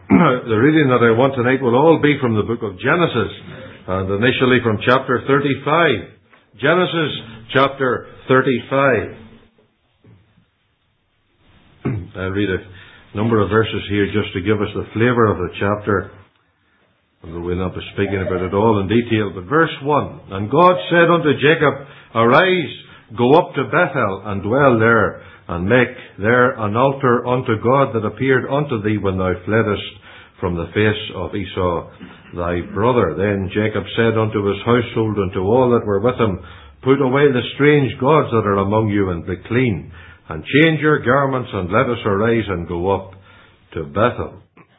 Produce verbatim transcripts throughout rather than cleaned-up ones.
The reading that I want tonight will all be from the book of Genesis, and initially from chapter thirty-five. Genesis chapter thirty-five. I'll read a number of verses here just to give us the flavour of the chapter, and we'll not be speaking about it all in detail. But verse one, And God said unto Jacob, Arise, go up to Bethel, and dwell there, and make there an altar unto God that appeared unto thee when thou fleddest from the face of Esau thy brother. Then Jacob said unto his household and to all that were with him, Put away the strange gods that are among you, and be clean, and change your garments, and let us arise and go up to Bethel.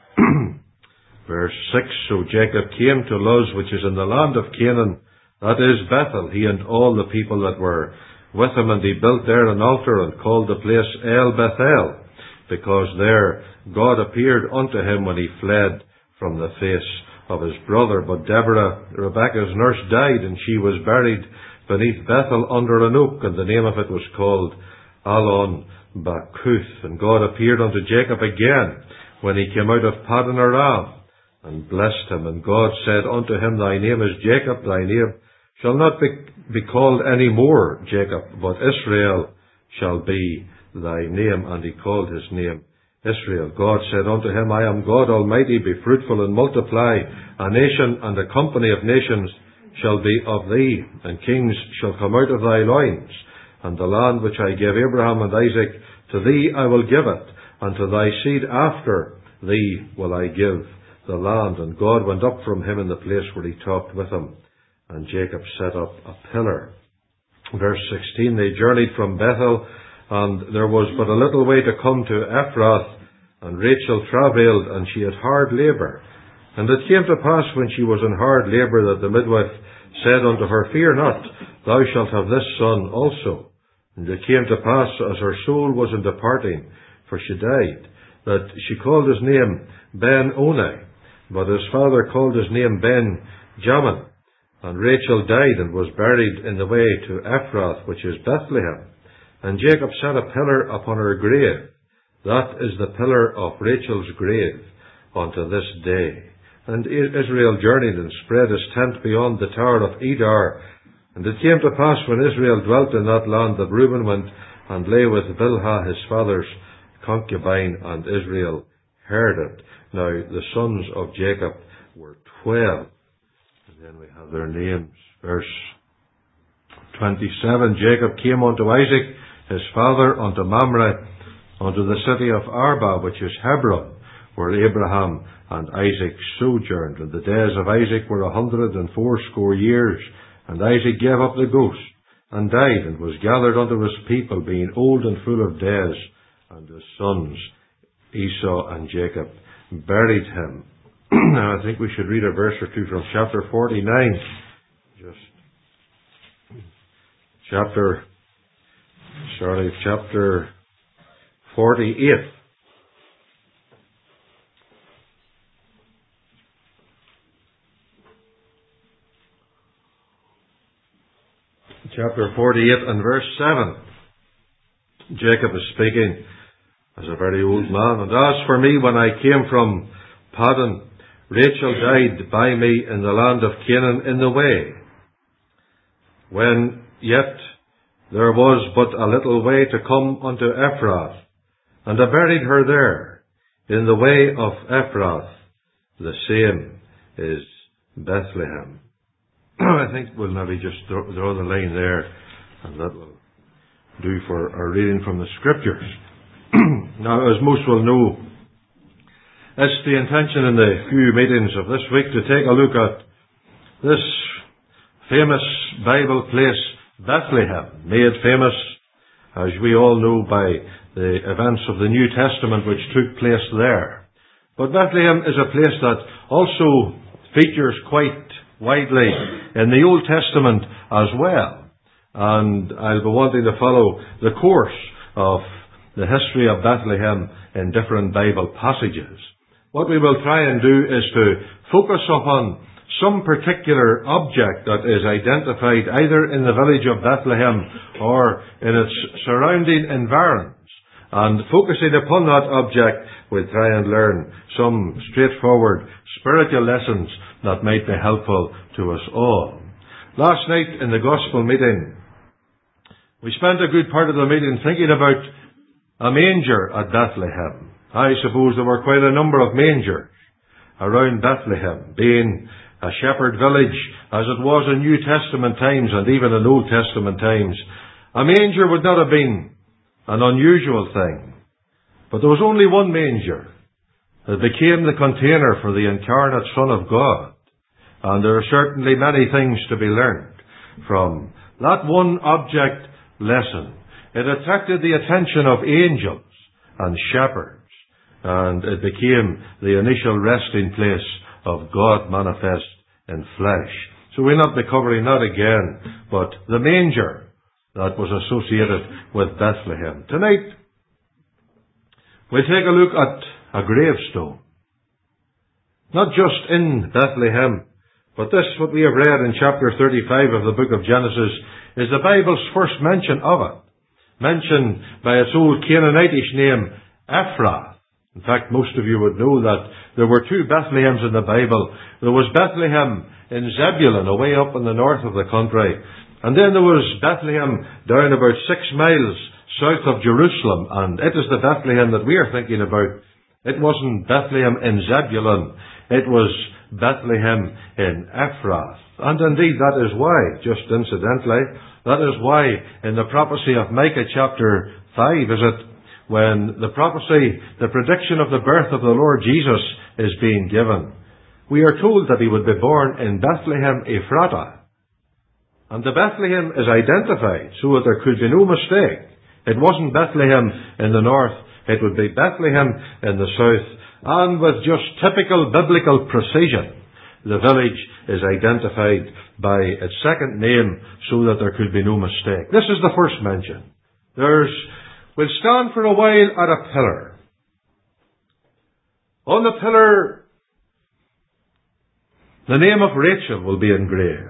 Verse six, So Jacob came to Luz, which is in the land of Canaan, that is Bethel, he and all the people that were with him, and he built there an altar, and called the place El Bethel, because there God appeared unto him when he fled from the face of his brother. But Deborah, Rebekah's nurse, died, and she was buried beneath Bethel under an oak, and the name of it was called Allon Bacuth. And God appeared unto Jacob again when he came out of Paddan Aram, and blessed him. And God said unto him, Thy name is Jacob, thy name shall not be, be called any more Jacob, but Israel shall be thy name. And he called his name Israel. God said unto him, I am God Almighty, be fruitful and multiply. A nation and a company of nations shall be of thee, and kings shall come out of thy loins. And the land which I gave Abraham and Isaac, to thee I will give it, and to thy seed after thee will I give the land. And God went up from him in the place where he talked with him, and Jacob set up a pillar. Verse sixteen, They journeyed from Bethel, and there was but a little way to come to Ephrath, and Rachel travailed, and she had hard labour. And it came to pass, when she was in hard labour, that the midwife said unto her, Fear not, thou shalt have this son also. And it came to pass, as her soul was in departing, for she died, that she called his name Ben-Oni, but his father called his name Ben-Jamin. And Rachel died, and was buried in the way to Ephrath, which is Bethlehem. And Jacob set a pillar upon her grave. That is the pillar of Rachel's grave unto this day. And Israel journeyed, and spread his tent beyond the tower of Edar. And it came to pass, when Israel dwelt in that land, that Reuben went and lay with Bilhah his father's concubine, and Israel heard it. Now the sons of Jacob were twelve. And then we have their names. Verse twenty-seven, Jacob came unto Isaac his father, unto Mamre, unto the city of Arba, which is Hebron, where Abraham and Isaac sojourned. And the days of Isaac were a hundred and fourscore years. And Isaac gave up the ghost, and died, and was gathered unto his people, being old and full of days. And his sons Esau and Jacob buried him. Now I think we should read a verse or two from chapter forty-nine. Just chapter, sorry, chapter forty-eight. Chapter forty-eight and verse seven. Jacob is speaking as a very old man. And as for me, when I came from Paddan, Rachel died by me in the land of Canaan in the way, when yet there was but a little way to come unto Ephrath. And I buried her there, in the way of Ephrath. The same is Bethlehem. I think we'll maybe just draw the line there, and that will do for our reading from the Scriptures. Now, as most will know, it's the intention in the few meetings of this week to take a look at this famous Bible place, Bethlehem, made famous, as we all know, by the events of the New Testament which took place there. But Bethlehem is a place that also features quite widely in the Old Testament as well. And I'll be wanting to follow the course of the history of Bethlehem in different Bible passages. What we will try and do is to focus upon some particular object that is identified either in the village of Bethlehem or in its surrounding environs, And focusing upon that object, we'll try and learn some straightforward spiritual lessons that might be helpful to us all. Last night in the gospel meeting, we spent a good part of the meeting thinking about a manger at Bethlehem. I suppose there were quite a number of mangers around Bethlehem, being a shepherd village as it was in New Testament times and even in Old Testament times. A manger would not have been an unusual thing. But there was only one manger that became the container for the incarnate Son of God. And there are certainly many things to be learned from that one object lesson. It attracted the attention of angels and shepherds, and it became the initial resting place of God manifest in flesh. So we'll not be covering that again, but the manger that was associated with Bethlehem. Tonight, we'll take a look at a gravestone. Not just in Bethlehem, but this, what we have read in chapter thirty-five of the book of Genesis, is the Bible's first mention of it. Mentioned by its old Canaanitish name, Ephrath. In fact, most of you would know that there were two Bethlehems in the Bible. There was Bethlehem in Zebulun, away up in the north of the country. And then there was Bethlehem down about six miles south of Jerusalem, and it is the Bethlehem that we are thinking about. It wasn't Bethlehem in Zebulun, it was Bethlehem in Ephrath. And indeed that is why, just incidentally, that is why in the prophecy of Micah chapter five, is it, when the prophecy, the prediction of the birth of the Lord Jesus is being given, we are told that he would be born in Bethlehem Ephratah. And the Bethlehem is identified so that there could be no mistake. It wasn't Bethlehem in the north, it would be Bethlehem in the south. And with just typical biblical precision, the village is identified by its second name so that there could be no mistake. This is the first mention. There's, we'll stand for a while at a pillar. On the pillar, the name of Rachel will be engraved.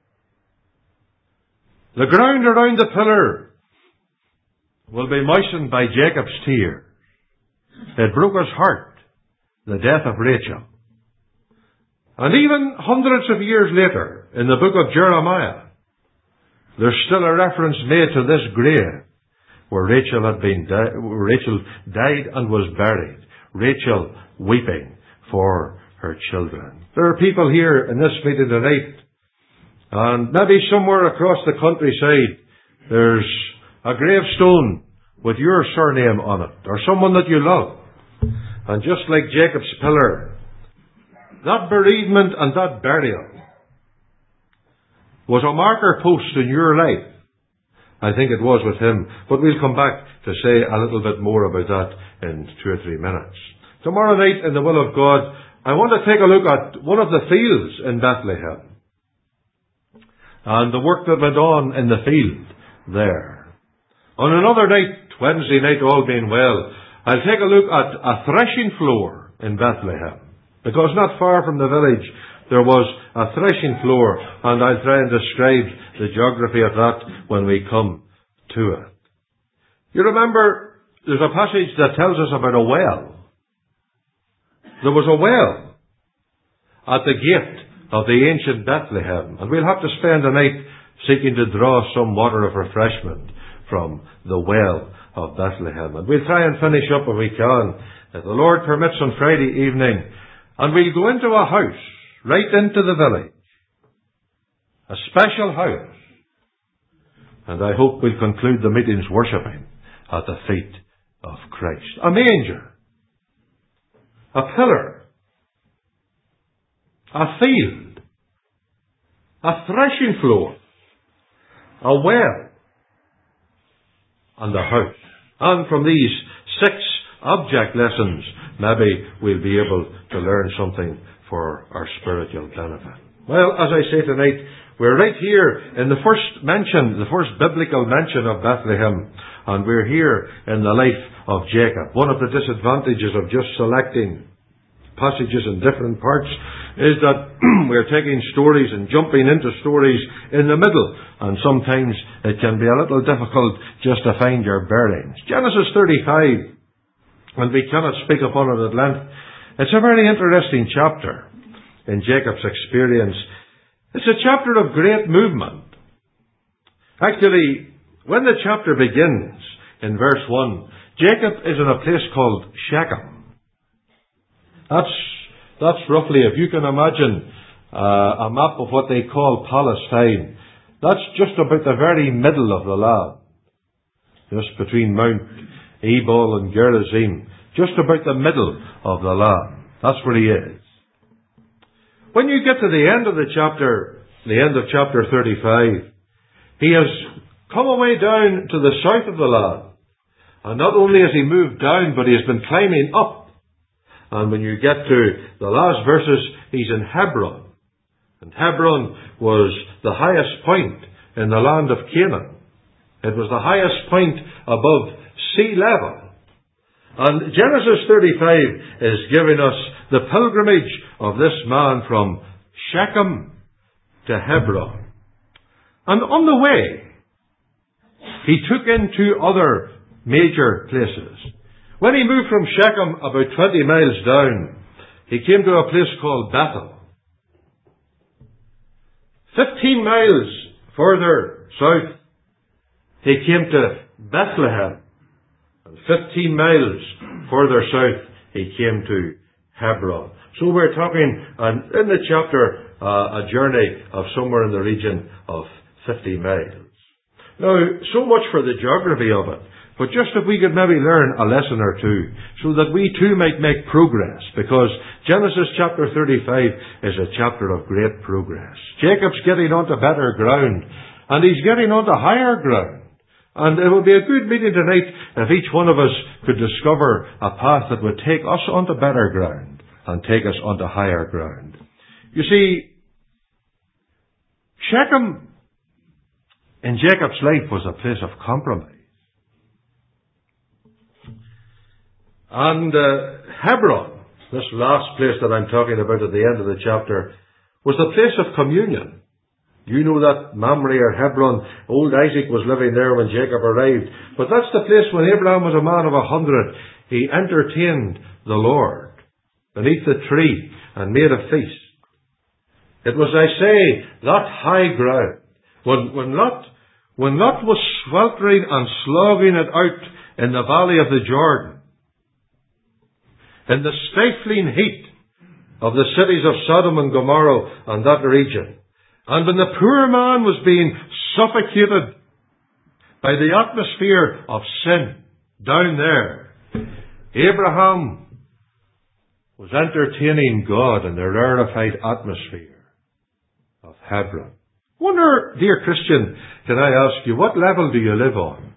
The ground around the pillar will be moistened by Jacob's tears. It broke his heart, the death of Rachel. And even hundreds of years later, in the book of Jeremiah, there's still a reference made to this grave where Rachel had been di- where Rachel died and was buried. Rachel weeping for her children. There are people here in this meeting tonight, and maybe somewhere across the countryside, there's a gravestone with your surname on it, or someone that you love. And just like Jacob's pillar, that bereavement and that burial was a marker post in your life. I think it was with him. But we'll come back to say a little bit more about that in two or three minutes. Tomorrow night, in the will of God, I want to take a look at one of the fields in Bethlehem and the work that went on in the field there. On another night, Wednesday night, all being well, I'll take a look at a threshing floor in Bethlehem. Because not far from the village, there was a threshing floor, and I'll try and describe the geography of that when we come to it. You remember, there's a passage that tells us about a well. There was a well at the gate of the ancient Bethlehem, and we'll have to spend the night seeking to draw some water of refreshment from the well of Bethlehem. And we'll try and finish up if we can, if the Lord permits, on Friday evening, and we'll go into a house, right into the village. A special house. And I hope we'll conclude the meetings worshipping at the feet of Christ. A manger. A pillar. A field. A threshing floor. A well. And a house. And from these six object lessons, maybe we'll be able to learn something for our spiritual benefit. Well, as I say tonight, we're right here in the first mention, the first biblical mention of Bethlehem, and we're here in the life of Jacob. One of the disadvantages of just selecting passages in different parts, is that we're taking stories and jumping into stories in the middle, and sometimes it can be a little difficult just to find your bearings. Genesis thirty-five, and we cannot speak upon it at length, it's a very interesting chapter in Jacob's experience. It's a chapter of great movement. Actually, when the chapter begins in verse one, Jacob is in a place called Shechem. That's, that's roughly, if you can imagine uh, a map of what they call Palestine, that's just about the very middle of the land. Just between Mount Ebal and Gerizim. Just about the middle of the land. That's where he is. When you get to the end of the chapter, the end of chapter thirty-five, he has come away down to the south of the land. And not only has he moved down, but he has been climbing up. And when you get to the last verses, he's in Hebron. And Hebron was the highest point in the land of Canaan. It was the highest point above sea level. And Genesis thirty-five is giving us the pilgrimage of this man from Shechem to Hebron. And on the way, he took in two other major places. When he moved from Shechem about twenty miles down, he came to a place called Bethel. Fifteen miles further south, he came to Bethlehem. And fifteen miles further south, he came to Hebron. So we're talking, and in the chapter, uh, a journey of somewhere in the region of fifty miles. Now, so much for the geography of it. But just if we could maybe learn a lesson or two, so that we too might make progress, because Genesis chapter thirty-five is a chapter of great progress. Jacob's getting onto better ground, and he's getting onto higher ground. And it would be a good meeting tonight if each one of us could discover a path that would take us onto better ground, and take us onto higher ground. You see, Shechem in Jacob's life was a place of compromise. And uh, Hebron, this last place that I'm talking about at the end of the chapter, was the place of communion. You know that Mamre or Hebron, old Isaac was living there when Jacob arrived. But that's the place when Abraham was a man of a hundred. He entertained the Lord beneath the tree and made a feast. It was, I say, that high ground. When, when Lot, when Lot was sweltering and slogging it out in the valley of the Jordan, in the stifling heat of the cities of Sodom and Gomorrah and that region, and when the poor man was being suffocated by the atmosphere of sin down there, Abraham was entertaining God in the rarefied atmosphere of Hebron. Wonder, dear Christian, can I ask you, what level do you live on?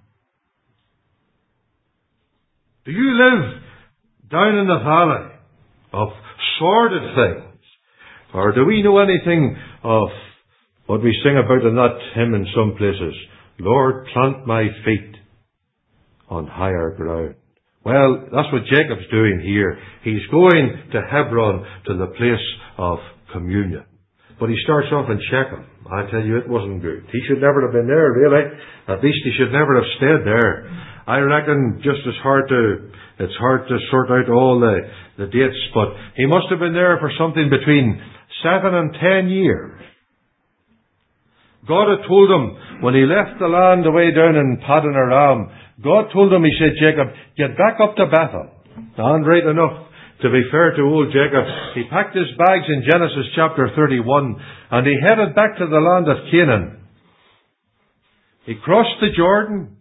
Do you live down in the valley of sordid things? Or do we know anything of what we sing about in that hymn in some places? Lord, plant my feet on higher ground. Well, that's what Jacob's doing here. He's going to Hebron, to the place of communion. But he starts off in Shechem. I tell you, it wasn't good. He should never have been there, really. At least he should never have stayed there. I reckon just as hard to, it's hard to sort out all the, the dates, but he must have been there for something between seven and ten years. God had told him, when he left the land away down in Paddan Aram, God told him, he said, Jacob, get back up to Bethel. And right enough, to be fair to old Jacob, he packed his bags in Genesis chapter thirty-one, and he headed back to the land of Canaan. He crossed the Jordan.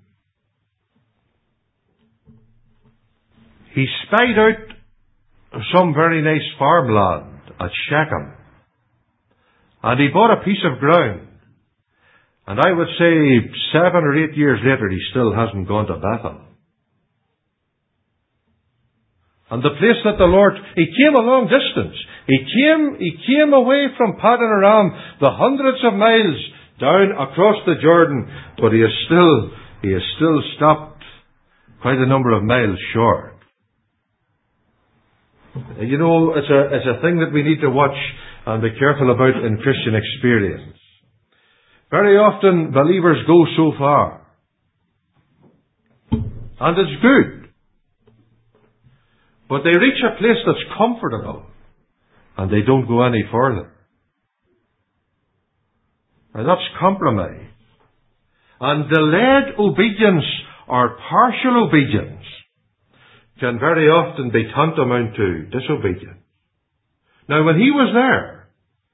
He spied out some very nice farmland at Shechem. And he bought a piece of ground. And I would say seven or eight years later, he still hasn't gone to Bethel. And the place that the Lord, he came a long distance. He came, he came away from Paddan Aram, the hundreds of miles down across the Jordan, but he is still, he is still stopped quite a number of miles short. You know, it's a, it's a thing that we need to watch and be careful about in Christian experience. Very often, believers go so far. And it's good. But they reach a place that's comfortable. And they don't go any further. And that's compromise. And delayed obedience or partial obedience can very often be tantamount to disobedience. Now, when he was there,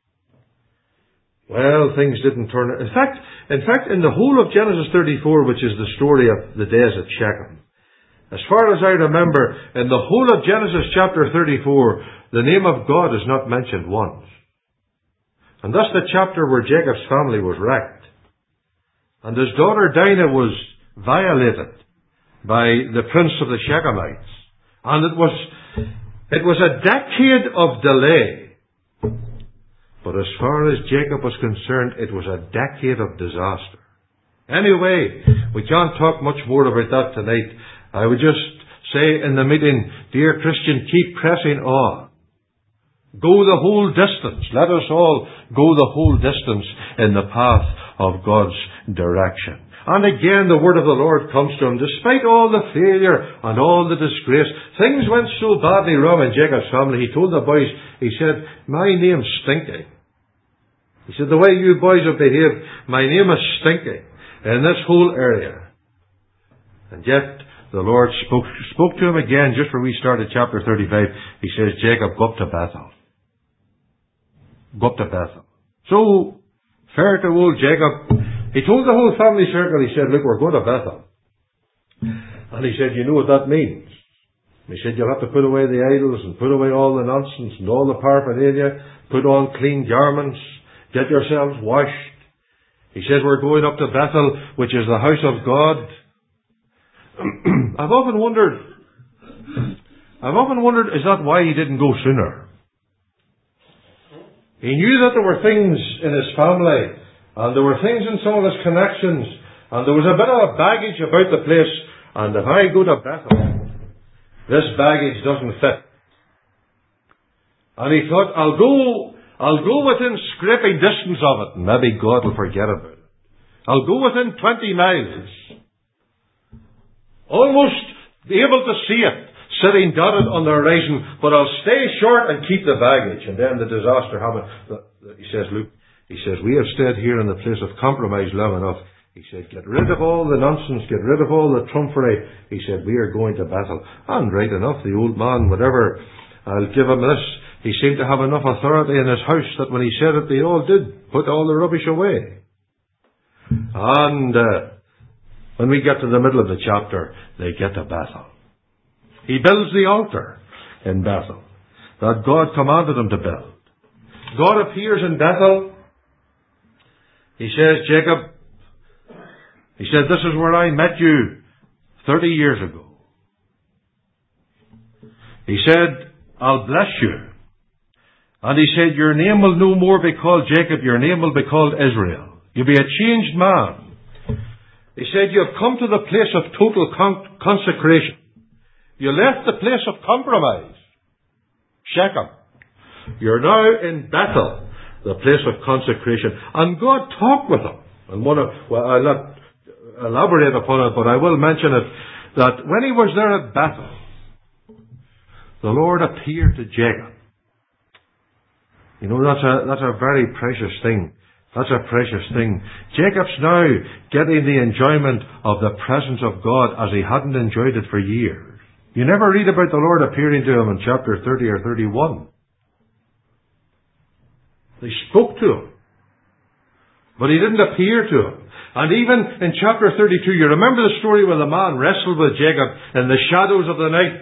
well, things didn't turn out. In fact, in fact, in the whole of Genesis thirty-four, which is the story of the days at Shechem, as far as I remember, in the whole of Genesis chapter thirty-four, the name of God is not mentioned once. And that's the chapter where Jacob's family was wrecked. And his daughter Dinah was violated by the prince of the Shechemites. And it was, it was a decade of delay. But as far as Jacob was concerned, it was a decade of disaster. Anyway, we can't talk much more about that tonight. I would just say in the meeting, dear Christian, keep pressing on. Go the whole distance. Let us all go the whole distance in the path of God's direction. And again, the word of the Lord comes to him. Despite all the failure and all the disgrace, things went so badly wrong in Jacob's family. He told the boys, he said, my name's Stinky. He said, the way you boys have behaved, my name is Stinky in this whole area. And yet, the Lord spoke, spoke to him again just where we started chapter thirty-five. He says, Jacob, go up to Bethel. Go up to Bethel. So, fair to old Jacob, he told the whole family circle, he said, look, we're going to Bethel. And he said, you know what that means? He said, you'll have to put away the idols and put away all the nonsense and all the paraphernalia, put on clean garments, get yourselves washed. He said, we're going up to Bethel, which is the house of God. I've often wondered, I've often wondered, is that why he didn't go sooner? He knew that there were things in his family, and there were things in some of his connections, and there was a bit of baggage about the place, and if I go to Bethel, this baggage doesn't fit. And he thought, I'll go, I'll go within scraping distance of it, and maybe God will forget about it. I'll go within twenty miles. Almost be able to see it, sitting dotted on the horizon, but I'll stay short and keep the baggage. And then the disaster happened. He says, look, he says, we have stayed here in the place of compromise long enough. He said, get rid of all the nonsense, get rid of all the trumpery. He said, we are going to Bethel. And right enough, the old man, whatever, I'll give him this. He seemed to have enough authority in his house that when he said it, they all did put all the rubbish away. And uh, when we get to the middle of the chapter, they get to Bethel. He builds the altar in Bethel that God commanded him to build. God appears in Bethel. He says, Jacob, he said, this is where I met you thirty years ago. He said, I'll bless you. And he said, your name will no more be called Jacob, your name will be called Israel. You'll be a changed man. He said, you have come to the place of total con- consecration. You left the place of compromise, Shechem. You're now in Bethel, the place of consecration. And God talked with him. And one of, well, I'll not elaborate upon it, but I will mention it, that when he was there at Bethel, the Lord appeared to Jacob. You know, that's a, that's a very precious thing. That's a precious thing. Jacob's now getting the enjoyment of the presence of God as he hadn't enjoyed it for years. You never read about the Lord appearing to him in chapter thirty or thirty-one. They spoke to him, but he didn't appear to him. And even in chapter thirty-two, you remember the story where the man wrestled with Jacob in the shadows of the night.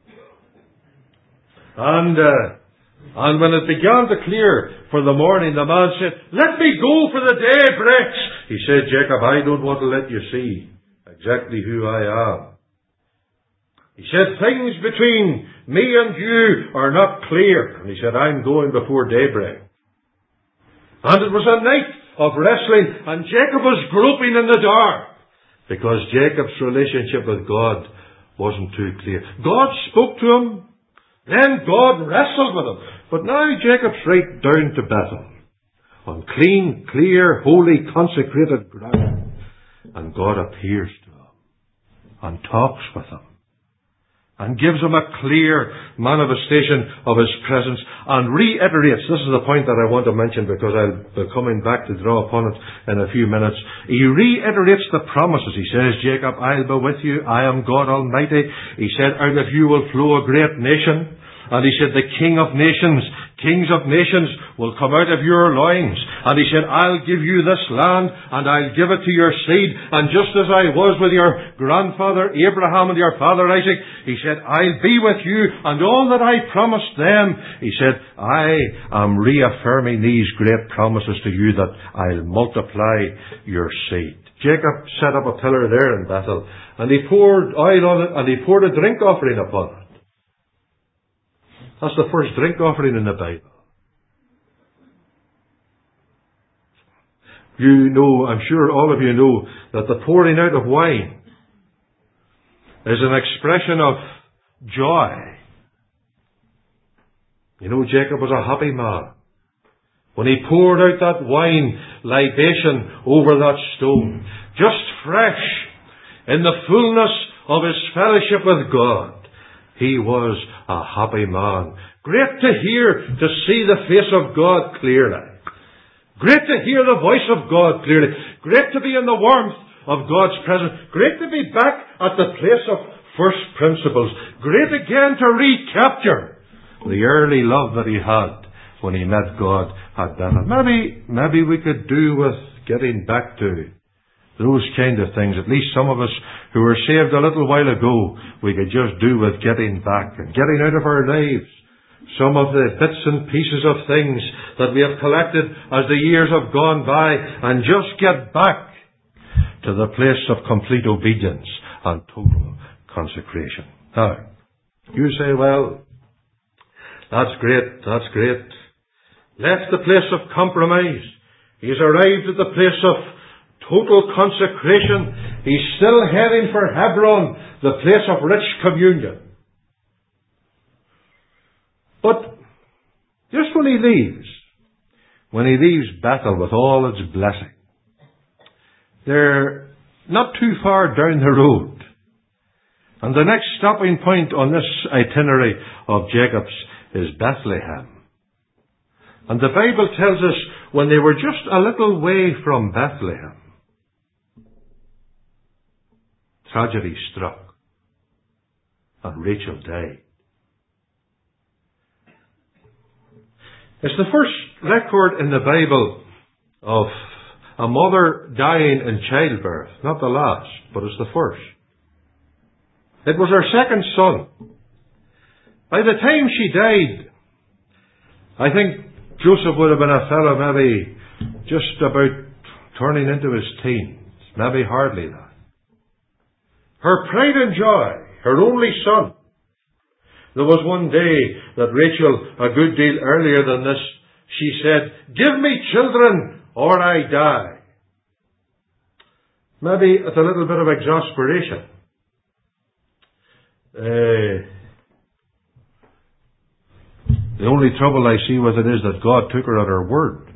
And uh, and when it began to clear for the morning, the man said, let me go, for the day breaks. He said, Jacob, I don't want to let you see exactly who I am. He said, things between me and you are not clear. And he said, I'm going before daybreak. And it was a night of wrestling, and Jacob was groping in the dark, because Jacob's relationship with God wasn't too clear. God spoke to him, Then God wrestled with him. But now Jacob's right down to Bethel, on clean, clear, holy, consecrated ground. And God appears to him and talks with him and gives him a clear manifestation of his presence and reiterates. This is the point that I want to mention, because I'll be coming back to draw upon it in a few minutes. He reiterates the promises. He says, Jacob, I'll be with you. I am God Almighty. He said, out of you will flow a great nation. And he said, the King of nations, kings of nations will come out of your loins. And he said, I'll give you this land, and I'll give it to your seed. And just as I was with your grandfather Abraham and your father Isaac, he said, I'll be with you, and all that I promised them. He said, I am reaffirming these great promises to you, that I'll multiply your seed. Jacob set up a pillar there in Bethel, and he poured oil on it, and he poured a drink offering upon it. That's the first drink offering in the Bible. You know, I'm sure all of you know, that the pouring out of wine is an expression of joy. You know, Jacob was a happy man when he poured out that wine libation over that stone, just fresh, in the fullness of his fellowship with God. He was a happy man. Great to hear, to see the face of God clearly. Great to hear the voice of God clearly. Great to be in the warmth of God's presence. Great to be back at the place of first principles. Great again to recapture the early love that he had when he met God at Bethel. Maybe, maybe we could do with getting back to those kind of things. At least some of us who were saved a little while ago, we could just do with getting back and getting out of our lives some of the bits and pieces of things that we have collected as the years have gone by, and just get back to the place of complete obedience and total consecration. Now, you say, well, that's great, that's great. Left the place of compromise. He's arrived at the place of total consecration. He's still heading for Hebron, the place of rich communion. But just when he leaves, when he leaves Bethel with all its blessing, they're not too far down the road. And the next stopping point on this itinerary of Jacob's is Bethlehem. And the Bible tells us when they were just a little way from Bethlehem, tragedy struck, and Rachel died. It's the first record in the Bible of a mother dying in childbirth. Not the last, but it's the first. It was her second son. By the time she died, I think Joseph would have been a fellow maybe just about turning into his teens. Maybe hardly that. Her pride and joy, her only son. There was one day that Rachel, a good deal earlier than this, she said, "Give me children or I die." Maybe it's a little bit of exasperation. Uh, the only trouble I see with it is that God took her at her word.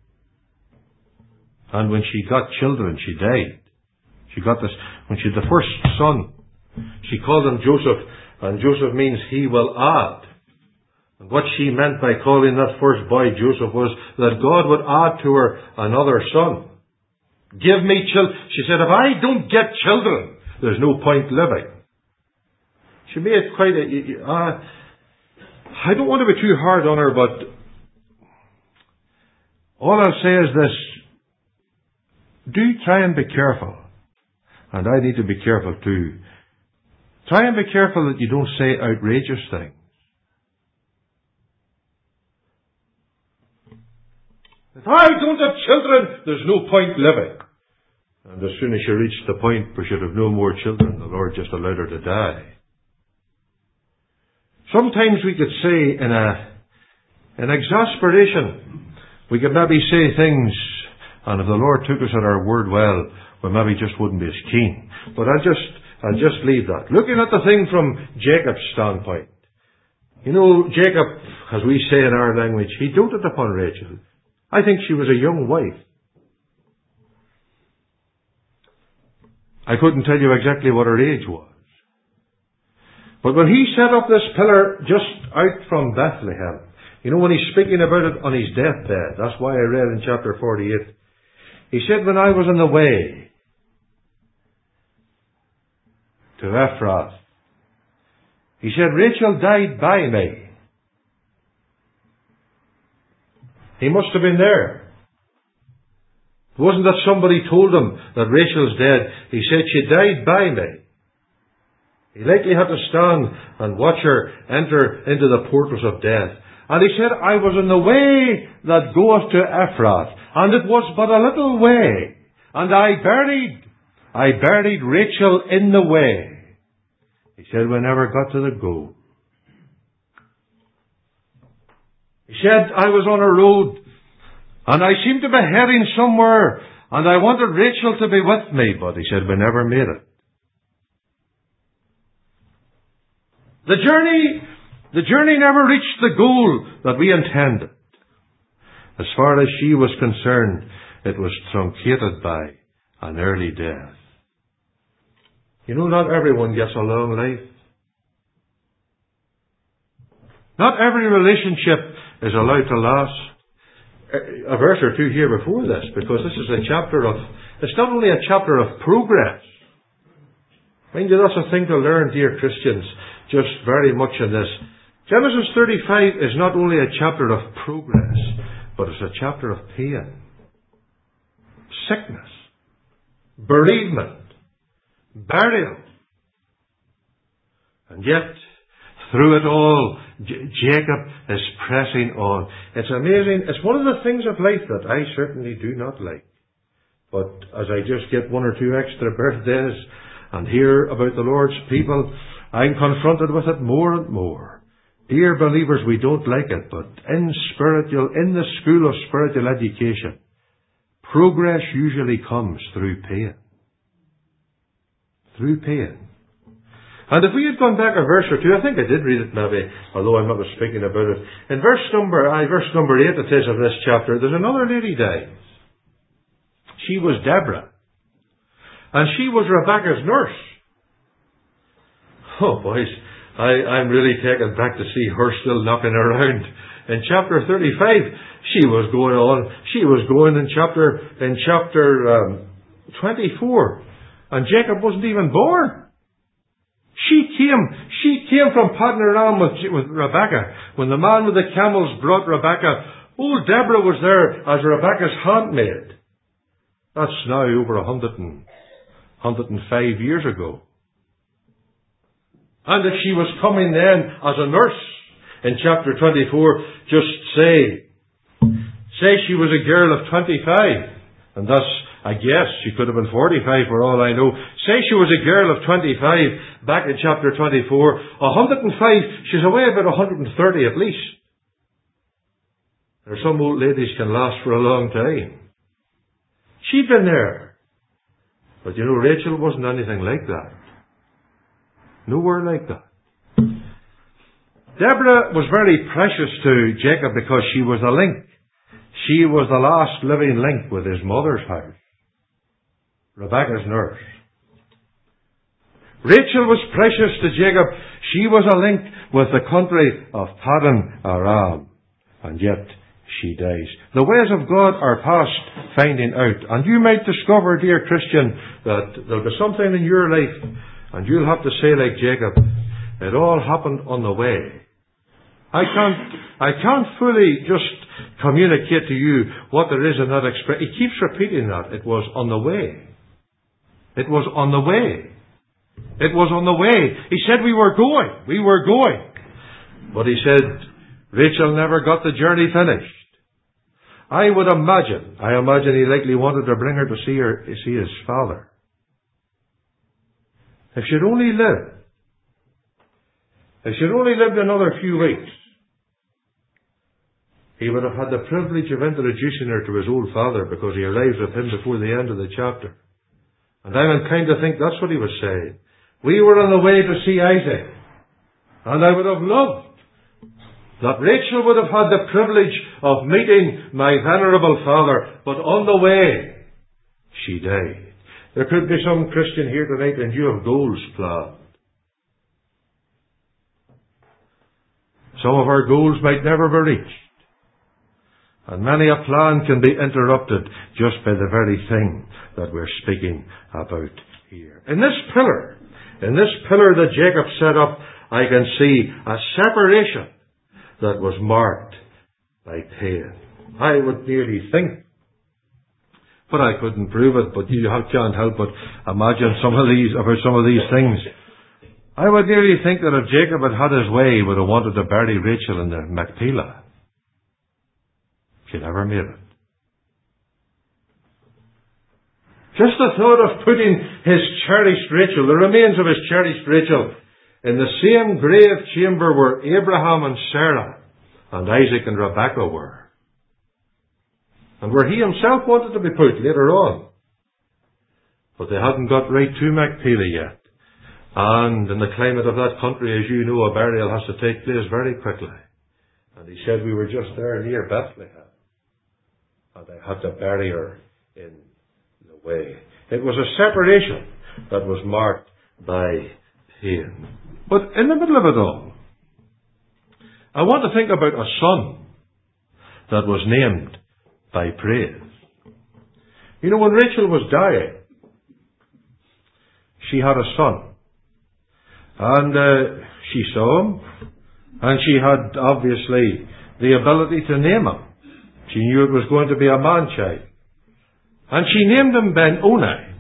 And when she got children, she died. She got this, when she had the first son, she called him Joseph, and Joseph means he will add. And what she meant by calling that first boy Joseph was that God would add to her another son. Give me children. She said, if I don't get children, there's no point living. She made quite a... Uh, I don't want to be too hard on her, but all I'll say is this. Do try and be careful. And I need to be careful too. Try and be careful that you don't say outrageous things. If I don't have children, there's no point living. And as soon as she reached the point where she'd have no more children, the Lord just allowed her to die. Sometimes we could say in a, in exasperation, we could maybe say things, and if the Lord took us at our word well, we maybe just wouldn't be as keen. But I'll just, I'll just leave that. Looking at the thing from Jacob's standpoint, You know, Jacob, as we say in our language, he doted upon Rachel. I think she was a young wife. I couldn't tell you exactly what her age was. But when he set up this pillar just out from Bethlehem, you know, when he's speaking about it on his deathbed, that's why I read in chapter forty-eight, he said, when I was on the way to Ephrath, he said, Rachel died by me. He must have been there. It wasn't that somebody told him that Rachel's dead. He said she died by me. He likely had to stand and watch her enter into the portals of death. And he said, I was on the way that goeth to Ephrath, and it was but a little way. And I buried, I buried Rachel in the way. He said, we never got to the goal. He said, I was on a road, and I seemed to be heading somewhere, and I wanted Rachel to be with me, but he said, we never made it. The journey, the journey never reached the goal that we intended. As far as she was concerned, it was truncated by an early death. You know, not everyone gets a long life. Not every relationship is allowed to last. A verse or two here before this, because this is a chapter of, it's not only a chapter of progress. Mind you, that's a thing to learn, dear Christians, just very much in this. Genesis thirty-five is not only a chapter of progress, but it's a chapter of pain, sickness, bereavement, burial. And yet, through it all, J- Jacob is pressing on. It's amazing. It's one of the things of life that I certainly do not like. But as I just get one or two extra birthdays and hear about the Lord's people, I'm confronted with it more and more. Dear believers, we don't like it, but in spiritual, in the school of spiritual education, progress usually comes through pain. Through pain. And if we had gone back a verse or two, I think I did read it maybe, although I'm not speaking about it. In verse number, uh, verse number eight it says of this chapter, there's another lady dies. She was Deborah. And she was Rebekah's nurse. Oh boys, I, I'm really taken back to see her still knocking around. In chapter thirty-five, she was going on, she was going in chapter, in chapter um, twenty-four. And Jacob wasn't even born. She came, she came from Paddan-aram with, with Rebekah. When the man with the camels brought Rebekah, old Deborah was there as Rebekah's handmaid. That's now over a hundred and, hundred and five years ago. And if she was coming then as a nurse in chapter twenty-four, just say, say she was a girl of twenty-five, and thus, I guess she could have been forty-five for all I know. Say she was a girl of twenty-five back in chapter twenty-four. one hundred and five, she's away about one hundred and thirty at least. There are some old ladies can last for a long time. She'd been there. But you know, Rachel wasn't anything like that. Nowhere like that. Deborah was very precious to Jacob because she was a link. She was the last living link with his mother's house. Rebekah's nurse. Rachel was precious to Jacob. She was a link with the country of Paddan-aram. And yet she dies. The ways of God are past finding out. And you might discover, dear Christian, that there'll be something in your life and you'll have to say like Jacob, it all happened on the way. I can't, I can't fully just communicate to you what there is in that expression. He keeps repeating that. It was on the way. It was on the way. It was on the way. He said we were going. We were going. But he said, Rachel never got the journey finished. I would imagine, I imagine he likely wanted to bring her to see her, see his father. If she'd only lived, if she'd only lived another few weeks, he would have had the privilege of introducing her to his old father because he arrives with him before the end of the chapter. And I'm inclined to think that's what he was saying. We were on the way to see Isaac. And I would have loved That Rachel would have had the privilege of meeting my venerable father, but on the way, she died. There could be some Christian here tonight and you have goals planned. Some of our goals might never be reached. And many a plan can be interrupted just by the very thing that we're speaking about here. In this pillar, in this pillar that Jacob set up, I can see a separation that was marked by pain. I would nearly think, but I couldn't prove it, but you can't help but imagine some of these, about some of these things. I would nearly think that if Jacob had had his way, he would have wanted to bury Rachel in the Machpelah. She never made it. Just the thought of putting his cherished Rachel, the remains of his cherished Rachel, in the same grave chamber where Abraham and Sarah and Isaac and Rebekah were, and where he himself wanted to be put later on. But they hadn't got right to Machpelah yet. And in the climate of that country, as you know, a burial has to take place very quickly. And he said we were just there near Bethlehem. And they had to bury her in the way. It was a separation that was marked by pain. But in the middle of it all, I want to think about a son that was named by praise. You know, when Rachel was dying, she had a son. And uh, she saw him, and she had, obviously, the ability to name him. She knew it was going to be a man-child. And she named him Ben-Oni.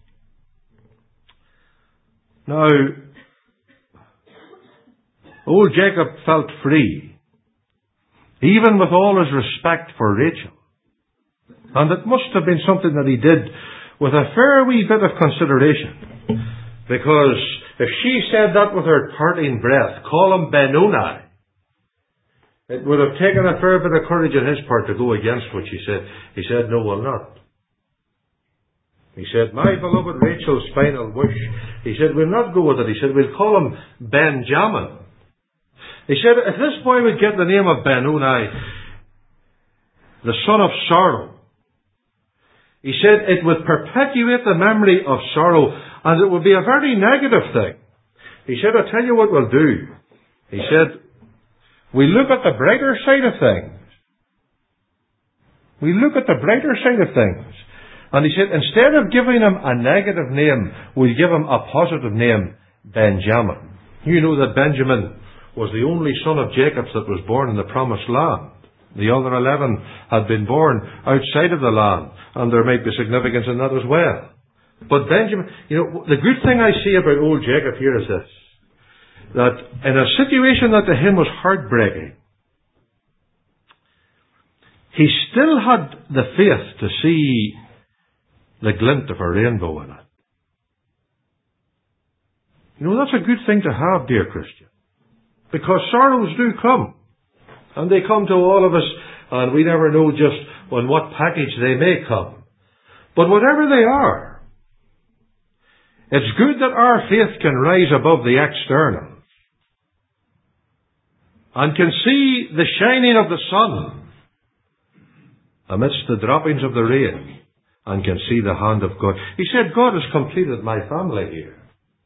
Now, old Jacob felt free, even with all his respect for Rachel. And it must have been something that he did with a fair wee bit of consideration. Because if she said that with her parting breath, call him Ben-Oni, it would have taken a fair bit of courage on his part to go against what she said. He said, no, will not. He said, my beloved Rachel's final wish. He said, we'll not go with it. He said, we'll call him Benjamin. He said, if this boy would get the name of Ben-Oni, the son of sorrow, he said it would perpetuate the memory of sorrow, and it would be a very negative thing. He said, I'll tell you what we'll do. He said, we look at the brighter side of things. We look at the brighter side of things. And he said, instead of giving him a negative name, we'll give him a positive name, Benjamin. You know that Benjamin was the only son of Jacob's that was born in the promised land. The other eleven had been born outside of the land, and there might be significance in that as well. But Benjamin, you know, the good thing I see about old Jacob here is this, that in a situation that to him was heartbreaking, he still had the faith to see the glint of a rainbow in it. You know, that's a good thing to have, dear Christian, because sorrows do come. And they come to all of us, and we never know just on what package they may come. But whatever they are, it's good that our faith can rise above the external and can see the shining of the sun amidst the droppings of the rain, and can see the hand of God. He said, God has completed my family here.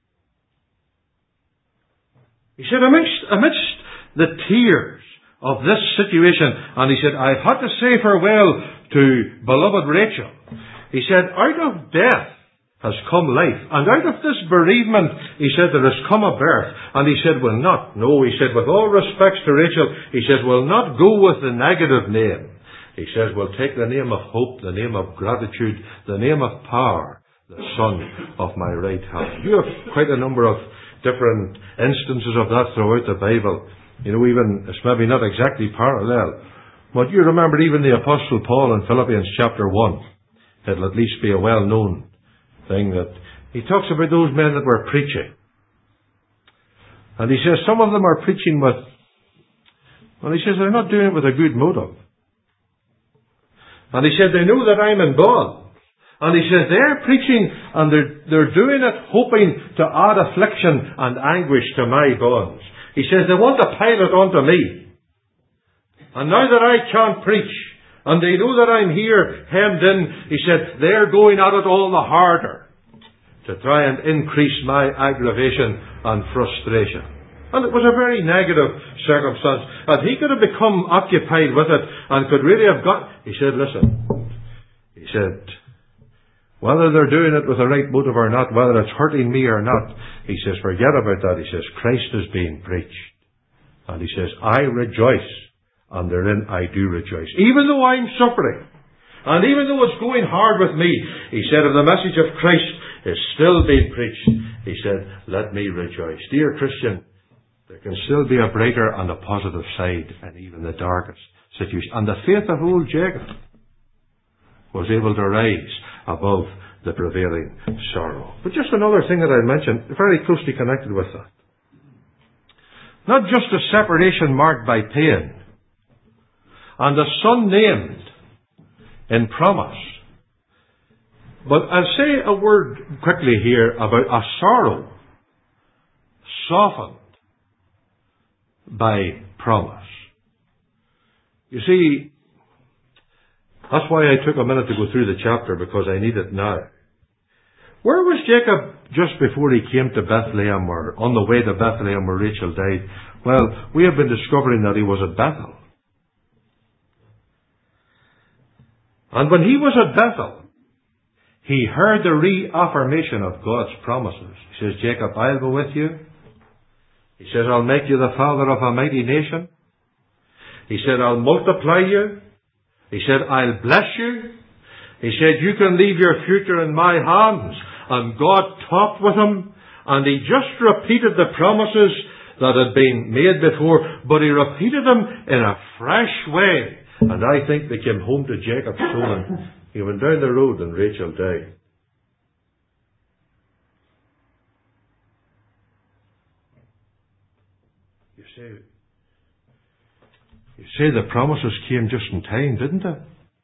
He said, amidst, amidst the tears of this situation, and he said, I've had to say farewell to beloved Rachel. He said, out of death has come life, and out of this bereavement, he said, there has come a birth. And he said, will not, no, he said, with all respects to Rachel, he says, will not go with the negative name. He says, we'll take the name of hope, the name of gratitude, the name of power, the son of my right hand. You have quite a number of different instances of that throughout the Bible. You know, even, it's maybe not exactly parallel, but you remember even the Apostle Paul in Philippians chapter one. It'll at least be a well-known thing that he talks about those men that were preaching. And he says some of them are preaching with, well, he says they're not doing it with a good motive. And he said they know that I'm in bonds. And he says they're preaching and they're, they're doing it hoping to add affliction and anguish to my bonds. He says they want to pile it onto me. And now that I can't preach, and they know that I'm here hemmed in, he said, they're going at it all the harder to try and increase my aggravation and frustration. And it was a very negative circumstance. And he could have become occupied with it and could really have got... He said, listen, he said, whether they're doing it with the right motive or not, whether it's hurting me or not, he says, forget about that. He says, Christ is being preached. And he says, I rejoice, and therein I do rejoice. Even though I'm suffering, and even though it's going hard with me, he said, if the message of Christ is still being preached, he said, let me rejoice. Dear Christian, there can still be a brighter and a positive side in even the darkest situation. And the faith of old Jacob was able to rise above the prevailing sorrow. But just another thing that I mentioned, very closely connected with that. Not just a separation marked by pain, and a son named in promise. But I'll say a word quickly here about a sorrow softened by promise. You see, that's why I took a minute to go through the chapter, because I need it now. Where was Jacob just before he came to Bethlehem, or on the way to Bethlehem where Rachel died? Well, we have been discovering that he was at Bethel. And when he was at Bethel, he heard the reaffirmation of God's promises. He says, Jacob, I'll be with you. He says, I'll make you the father of a mighty nation. He said, I'll multiply you. He said, I'll bless you. He said, you can leave your future in my hands. And God talked with him, and he just repeated the promises that had been made before, but he repeated them in a fresh way. And I think they came home to Jacob's soul, and he went down the road and Rachel died. You say, you say the promises came just in time, didn't they?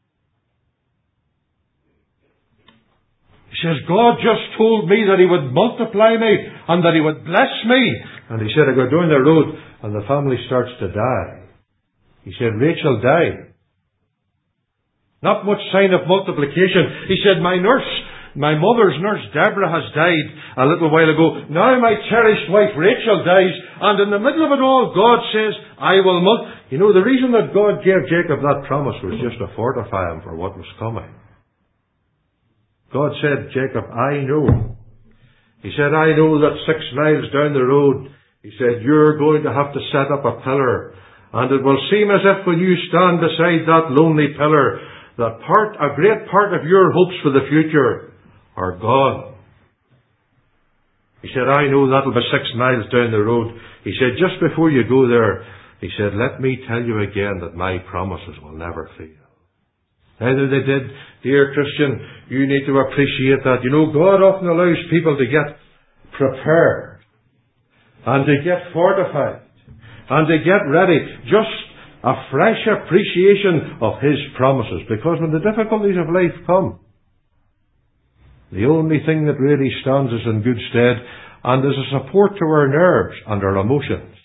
He says, God just told me that he would multiply me and that he would bless me. And he said, I go down the road and the family starts to die. He said, Rachel died. Not much sign of multiplication. He said, my nurse, my mother's nurse, Deborah, has died a little while ago. Now my cherished wife, Rachel, dies. And in the middle of it all, God says, I will multiply. You know, the reason that God gave Jacob that promise was just to fortify him for what was coming. God said, Jacob, I know. He said, I know that six miles down the road, he said, you're going to have to set up a pillar. And it will seem as if when you stand beside that lonely pillar, that part, a great part of your hopes for the future are gone. He said, I know that'll be six miles down the road. He said, just before you go there, he said, let me tell you again that my promises will never fail. Either they did. Dear Christian, you need to appreciate that. You know, God often allows people to get prepared and to get fortified and to get ready. Just a fresh appreciation of His promises. Because when the difficulties of life come, the only thing that really stands us in good stead and is a support to our nerves and our emotions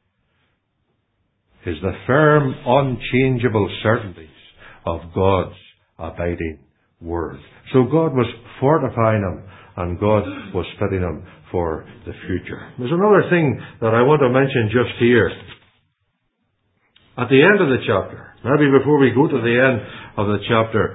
is the firm, unchangeable certainties of God's abiding Word. So God was fortifying him, and God was fitting him for the future. There's another thing that I want to mention just here. At the end of the chapter, maybe before we go to the end of the chapter,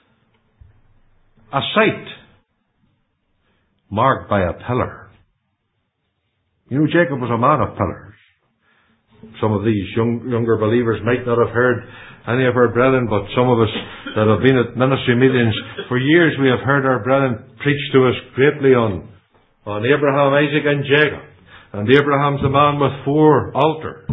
a sight marked by a pillar. You know, Jacob was a man of pillars. Some of these young, younger believers might not have heard any of our brethren, but some of us that have been at ministry meetings for years, we have heard our brethren preach to us greatly on, on Abraham, Isaac and Jacob. And Abraham's the man with four altars.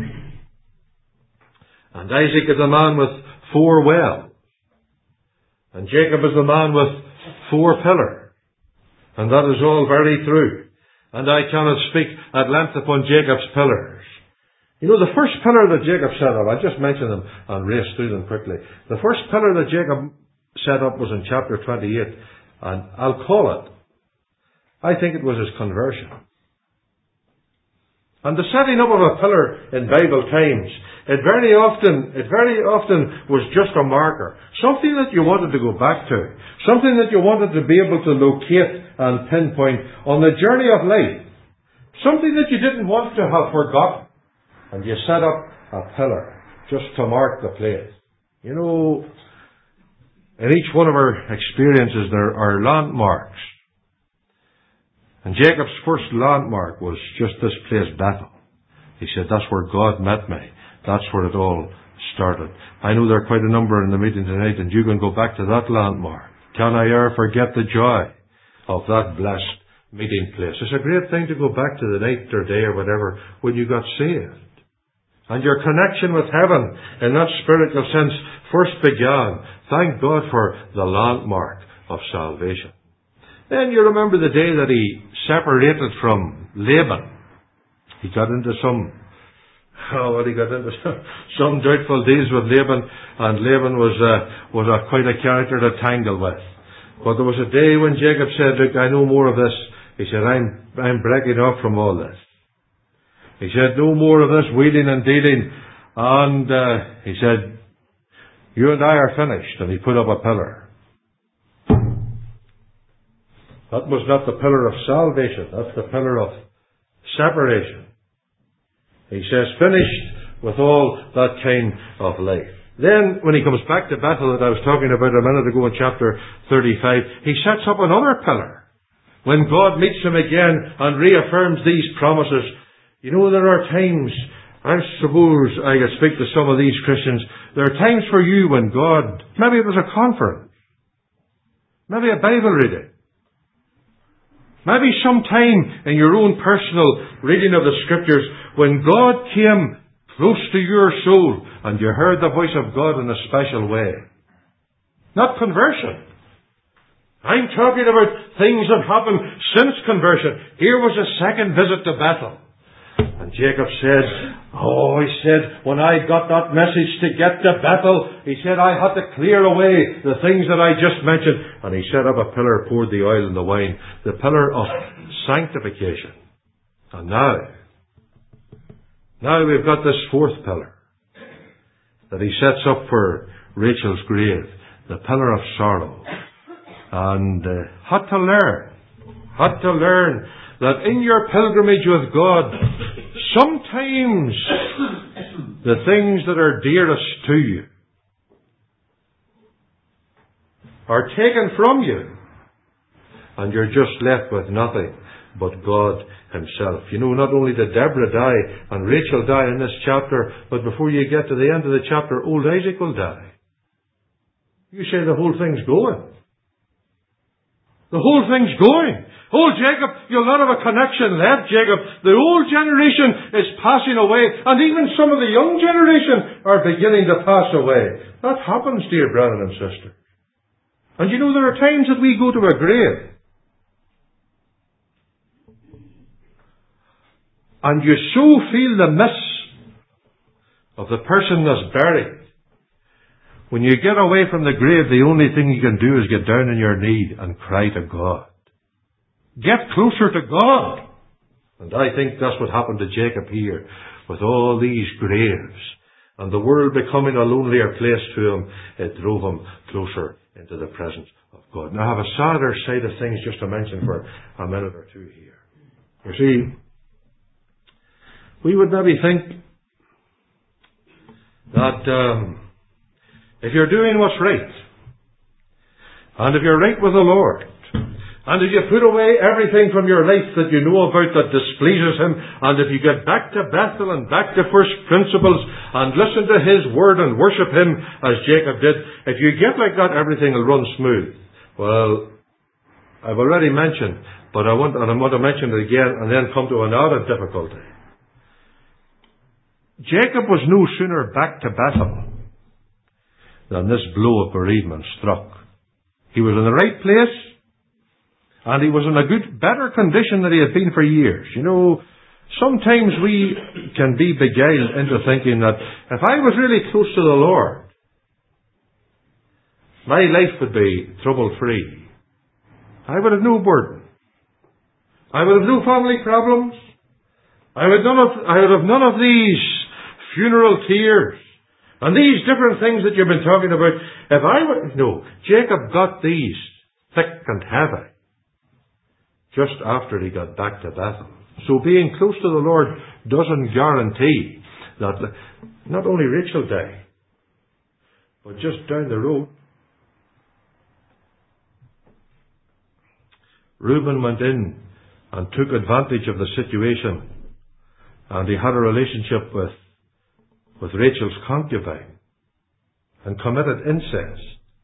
And Isaac is the man with four wells. And Jacob is the man with four pillars. And that is all very true. And I cannot speak at length upon Jacob's pillars. You know, the first pillar that Jacob set up, I'll just mention them and race through them quickly. The first pillar that Jacob set up was in chapter twenty-eight, and I'll call it, I think it was his conversion. And the setting up of a pillar in Bible times It very often, it very often was just a marker. Something that you wanted to go back to. Something that you wanted to be able to locate and pinpoint on the journey of life. Something that you didn't want to have forgotten. And you set up a pillar just to mark the place. You know, in each one of our experiences there are landmarks. And Jacob's first landmark was just this place, Bethel. He said, that's where God met me. That's where it all started. I know there are quite a number in the meeting tonight, and you can go back to that landmark. Can I ever forget the joy of that blessed meeting place? It's a great thing to go back to the night or day or whatever when you got saved. And your connection with heaven in that spiritual sense first began. Thank God for the landmark of salvation. Then you remember the day that he separated from Laban. He got into some Oh, well, he got into some doubtful deals with Laban, and Laban was uh, was a, quite a character to tangle with. But there was a day when Jacob said, look, I know more of this. He said, I'm I'm breaking off from all this. He said, no more of this wheeling and dealing. And uh, he said, you and I are finished. And he put up a pillar. That was not the pillar of salvation. That's the pillar of separation. He says, finished with all that kind of life. Then, when he comes back to Bethel that I was talking about a minute ago in chapter thirty-five, he sets up another pillar. When God meets him again and reaffirms these promises, you know, there are times, I suppose I could speak to some of these Christians, there are times for you when God, maybe it was a conference, maybe a Bible reading, maybe some time in your own personal reading of the Scriptures when God came close to your soul and you heard the voice of God in a special way. Not conversion. I'm talking about things that happened since conversion. Here was a second visit to Bethel. And Jacob said, oh, he said, when I got that message to get to Bethel, he said, I had to clear away the things that I just mentioned. And he set up a pillar, poured the oil and the wine, the pillar of sanctification. And now, now we've got this fourth pillar that he sets up for Rachel's grave, the pillar of sorrow. And uh, had to learn, had to learn that in your pilgrimage with God, sometimes the things that are dearest to you are taken from you, and you're just left with nothing but God Himself. You know, not only did Deborah die and Rachel die in this chapter, but before you get to the end of the chapter, old Isaac will die. You say the whole thing's going. The whole thing's going. Oh, Jacob, you'll not have a connection left, Jacob. The old generation is passing away, and even some of the young generation are beginning to pass away. That happens, dear brother and sister. And you know, there are times that we go to a grave, and you so feel the miss of the person that's buried. When you get away from the grave, the only thing you can do is get down on your knee and cry to God. Get closer to God. And I think that's what happened to Jacob here, with all these graves. And the world becoming a lonelier place to him, it drove him closer into the presence of God. Now I have a sadder side of things just to mention for a minute or two here. You see, we would maybe think that um, if you're doing what's right, and if you're right with the Lord, and if you put away everything from your life that you know about that displeases Him, and if you get back to Bethel and back to first principles and listen to His Word and worship Him as Jacob did, if you get like that, everything will run smooth. Well, I've already mentioned, but I want, and I want to mention it again and then come to another difficulty. Jacob was no sooner back to Bethel than this blow of bereavement struck. He was in the right place, and he was in a good, better condition than he had been for years. You know, sometimes we can be beguiled into thinking that if I was really close to the Lord, my life would be trouble-free. I would have no burden. I would have no family problems. I would, none of, I would have none of these funeral tears, and these different things that you've been talking about. If I were, no, Jacob got these thick and heavy just after he got back to Bethel. So being close to the Lord doesn't guarantee that not only Rachel died, but just down the road, Reuben went in and took advantage of the situation, and he had a relationship with, with Rachel's concubine and committed incest.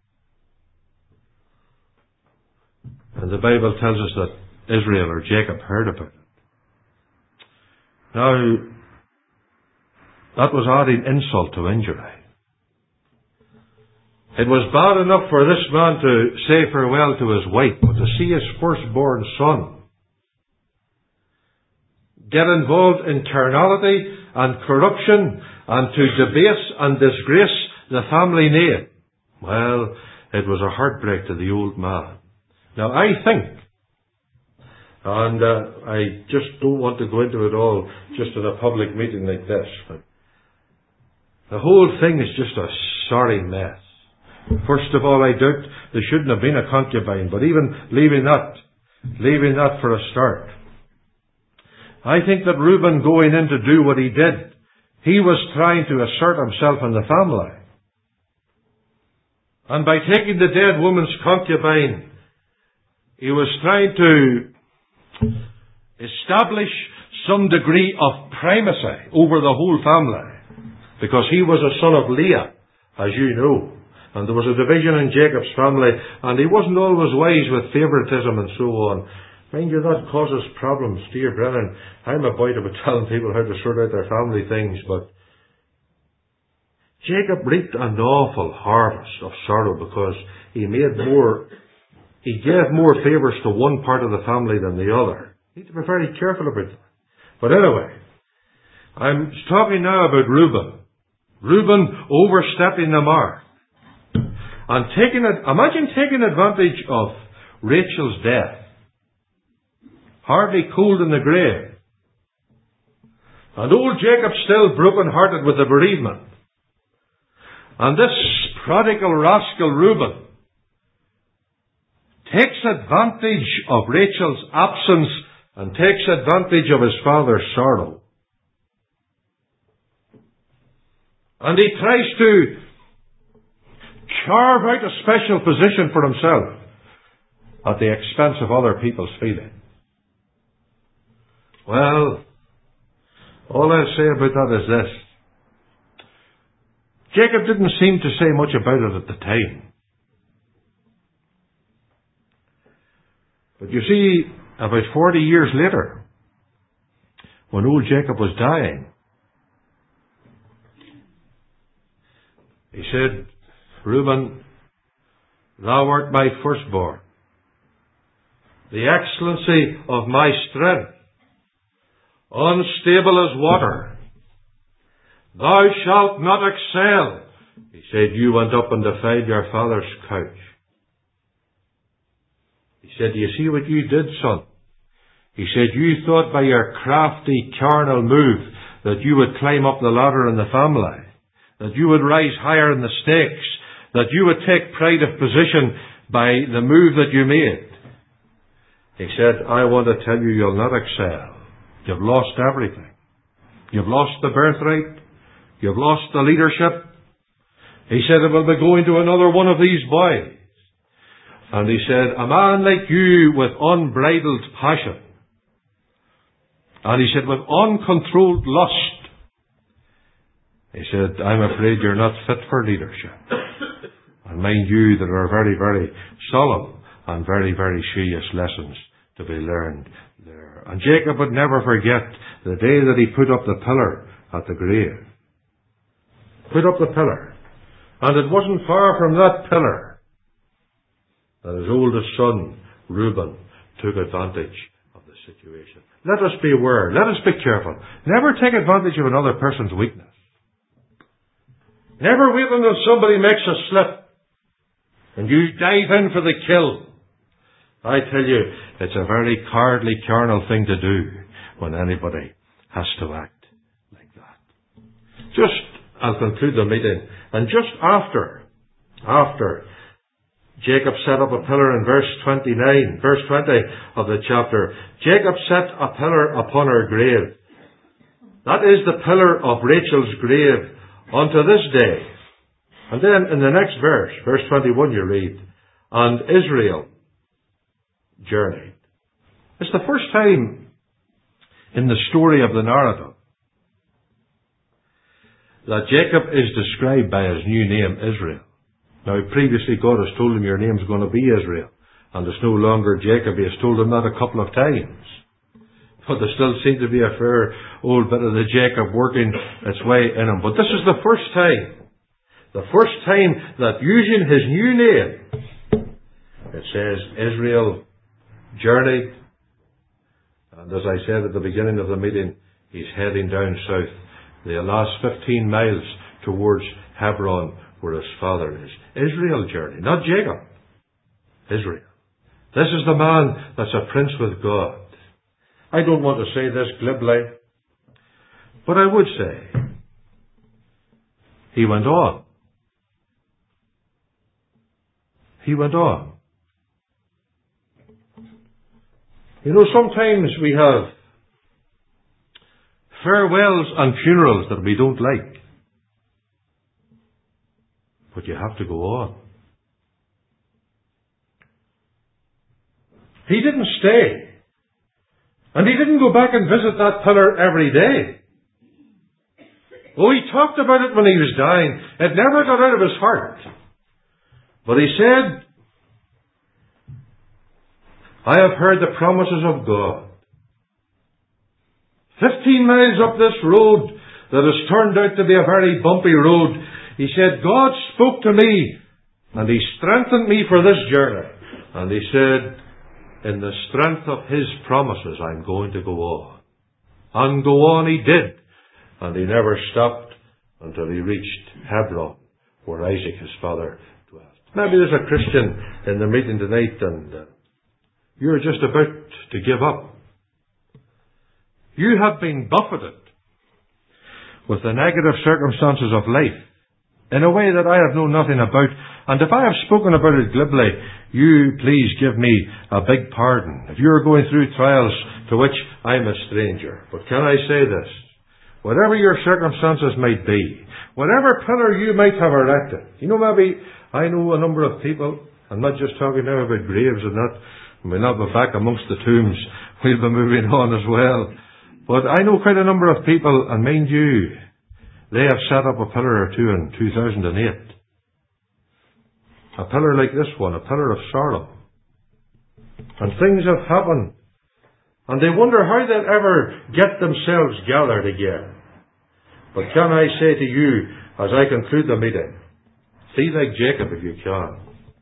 And the Bible tells us that Israel or Jacob heard about it. Now, that was adding insult to injury. It was bad enough for this man to say farewell to his wife, but to see his firstborn son get involved in carnality and corruption and to debase and disgrace the family name, well, it was a heartbreak to the old man. Now, I think, and uh, I just don't want to go into it all just in a public meeting like this, but the whole thing is just a sorry mess. First of all, I doubt there shouldn't have been a concubine, but even leaving that, leaving that for a start, I think that Reuben going in to do what he did, he was trying to assert himself in the family. And by taking the dead woman's concubine, he was trying to establish some degree of primacy over the whole family, because he was a son of Leah, as you know. And there was a division in Jacob's family, and he wasn't always wise with favoritism and so on. Mind you, that causes problems, dear brethren. I'm a boy to be telling people how to sort out their family things, but Jacob reaped an awful harvest of sorrow because he made more, he gave more favours to one part of the family than the other. You need to be very careful about that. But anyway, I'm talking now about Reuben. Reuben overstepping the mark. And taking it, imagine taking advantage of Rachel's death. Hardly cold in the grave. And old Jacob still broken hearted with the bereavement. And this prodigal rascal Reuben takes advantage of Rachel's absence and takes advantage of his father's sorrow. And he tries to carve out a special position for himself at the expense of other people's feelings. Well, all I'll say about that is this. Jacob didn't seem to say much about it at the time. But you see, about forty years later, when old Jacob was dying, he said, Reuben, thou art my firstborn, the excellency of my strength, unstable as water. Thou shalt not excel. He said, you went up and defied your father's couch. He said, do you see what you did, son? He said, you thought by your crafty carnal move that you would climb up the ladder in the family, that you would rise higher in the stakes, that you would take pride of position by the move that you made. He said, I want to tell you, you'll not excel. You've lost everything. You've lost the birthright. You've lost the leadership. He said, it will be going to another one of these boys. And he said, a man like you with unbridled passion. And he said, with uncontrolled lust. He said, I'm afraid you're not fit for leadership. And mind you, there are very, very solemn and very, very serious lessons to be learned there. And Jacob would never forget the day that he put up the pillar at the grave. Put up the pillar. And it wasn't far from that pillar that his oldest son, Reuben, took advantage of the situation. Let us be aware. Let us be careful. Never take advantage of another person's weakness. Never wait until somebody makes a slip and you dive in for the kill. I tell you, it's a very cowardly, carnal thing to do when anybody has to act like that. just, I'll conclude the meeting. And just after, after, Jacob set up a pillar in verse twenty-nine, verse twenty of the chapter. Jacob set a pillar upon her grave. That is the pillar of Rachel's grave unto this day. And then in the next verse, verse twenty-one, you read, and Israel journeyed. It's the first time in the story of the narrative that Jacob is described by his new name, Israel. Now, previously God has told him your name's going to be Israel, and it's no longer Jacob. He has told him that a couple of times. But there still seemed to be a fair old bit of the Jacob working its way in him. But this is the first time, the first time that using his new name, it says Israel journeyed. And as I said at the beginning of the meeting, he's heading down south, the last fifteen miles towards Hebron, where his father is. Israel journey, not Jacob. Israel. This is the man that's a prince with God. I don't want to say this glibly, but I would say he went on. He went on. You know, sometimes we have farewells and funerals that we don't like. But you have to go on. He didn't stay. And he didn't go back and visit that pillar every day. Oh, he talked about it when he was dying. It never got out of his heart. But he said, I have heard the promises of God. Fifteen miles up this road that has turned out to be a very bumpy road, he said, God spoke to me and he strengthened me for this journey. And he said, in the strength of his promises, I'm going to go on. And go on he did. And he never stopped until he reached Hebron, where Isaac, his father, dwelt. Maybe there's a Christian in the meeting tonight and uh, you're just about to give up. You have been buffeted with the negative circumstances of life in a way that I have known nothing about. And if I have spoken about it glibly, you please give me a big pardon if you're going through trials to which I'm a stranger. But can I say this? Whatever your circumstances might be, whatever pillar you might have erected, you know, maybe I know a number of people, I'm not just talking now about graves and that, we'll not be back amongst the tombs, we'll be moving on as well. But I know quite a number of people, and mind you, they have set up a pillar or two in two thousand eight. A pillar like this one, a pillar of sorrow. And things have happened. And they wonder how they'll ever get themselves gathered again. But can I say to you, as I conclude the meeting, be like Jacob if you can.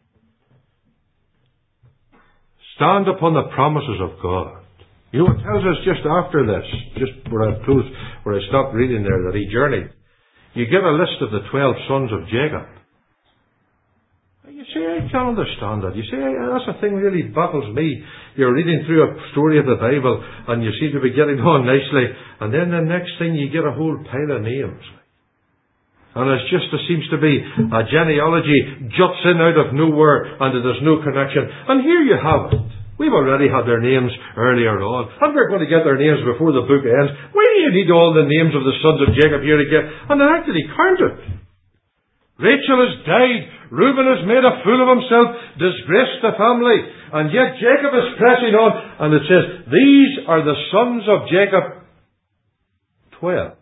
Stand upon the promises of God. You know, it tells us just after this, just where I closed, where I stopped reading there, that he journeyed. You get a list of the twelve sons of Jacob. You say, I can't understand that. You say, that's a thing really baffles me. You're reading through a story of the Bible, and you seem to be getting on nicely, and then the next thing you get a whole pile of names. And it's just, there seems to be a genealogy juts in out of nowhere, and there's no connection. And here you have it. We've already had their names earlier on, and we're going to get their names before the book ends. Why do you need all the names of the sons of Jacob here again? And they're actually counted. Rachel has died. Reuben has made a fool of himself, disgraced the family, and yet Jacob is pressing on, and it says, these are the sons of Jacob. Twelve.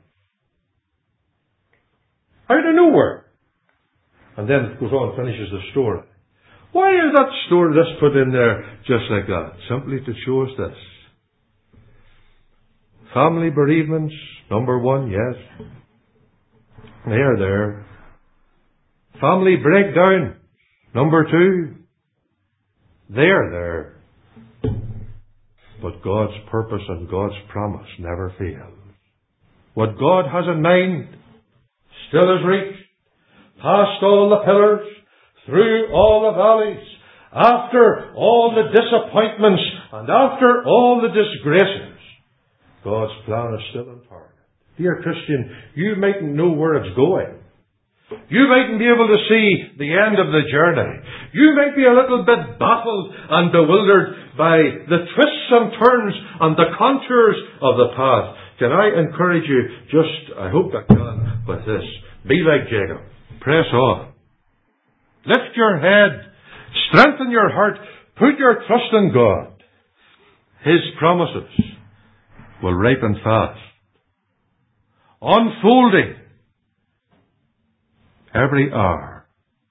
Out of nowhere. And then it goes on and finishes the story. Why is that story this put in there just like that? Simply to show us this. Family bereavements, number one, yes. They are there. Family breakdown, number two. They are there. But God's purpose and God's promise never fails. What God has in mind still is reached. Past all the pillars, through all the valleys, after all the disappointments, and after all the disgraces, God's plan is still in target. Dear Christian, you mightn't know where it's going. You mightn't be able to see the end of the journey. You might be a little bit baffled and bewildered by the twists and turns and the contours of the path. Can I encourage you, just, I hope I can, with this. Be like Jacob. Press on. Lift your head. Strengthen your heart. Put your trust in God. His promises will ripen fast. Unfolding every hour.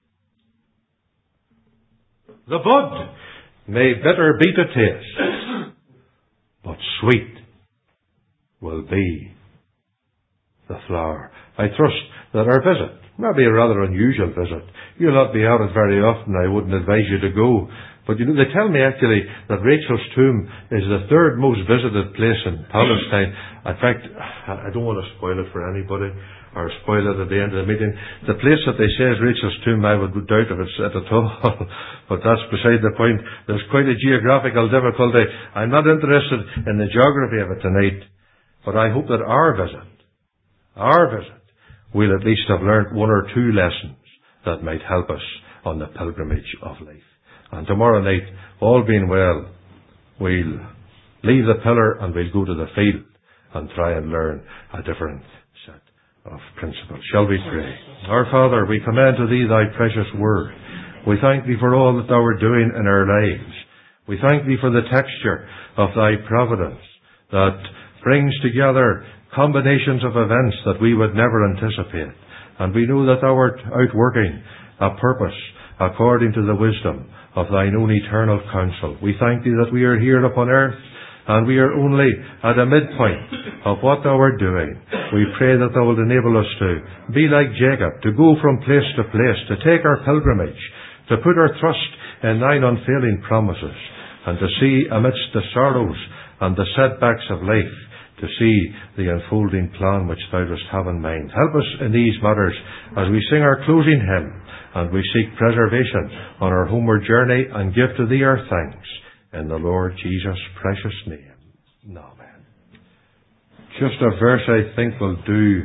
The bud may bitter be to taste, but sweet will be the flower. I trust that our visit, maybe a rather unusual visit, you'll not be at it very often, I wouldn't advise you to go, but you know, they tell me actually that Rachel's tomb is the third most visited place in Palestine. In fact, I don't want to spoil it for anybody, or spoil it at the end of the meeting. The place that they say is Rachel's tomb, I would doubt if it's at all. But that's beside the point. There's quite a geographical difficulty. I'm not interested in the geography of it tonight. But I hope that our visit, our visit, we'll at least have learnt one or two lessons that might help us on the pilgrimage of life. And tomorrow night, all being well, we'll leave the pillar and we'll go to the field and try and learn a different set of principles. Shall we pray? Our Father, we commend to Thee Thy precious word. We thank Thee for all that Thou art doing in our lives. We thank Thee for the texture of Thy providence that brings together combinations of events that we would never anticipate. And we know that Thou art outworking a purpose according to the wisdom of Thine own eternal counsel. We thank Thee that we are here upon earth, and we are only at a midpoint of what Thou art doing. We pray that Thou wilt enable us to be like Jacob, to go from place to place, to take our pilgrimage, to put our trust in Thine unfailing promises, and to see amidst the sorrows and the setbacks of life, to see the unfolding plan which Thou dost have in mind. Help us in these matters as we sing our closing hymn, and we seek preservation on our homeward journey, and give to Thee our thanks in the Lord Jesus' precious name. Amen. Just a verse I think will do.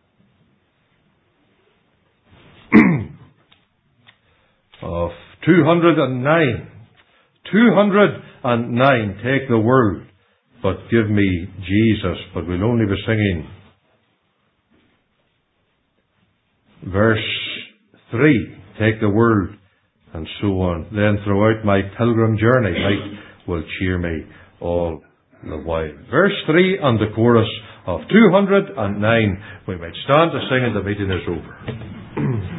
Of two hundred nine. two hundred nine. Take the world, but give me Jesus. But we'll only be singing verse three. Take the world, and so on. Then throughout my pilgrim journey, light will cheer me all the while. Verse three and the chorus of two hundred nine. We might stand to sing and the meeting is over.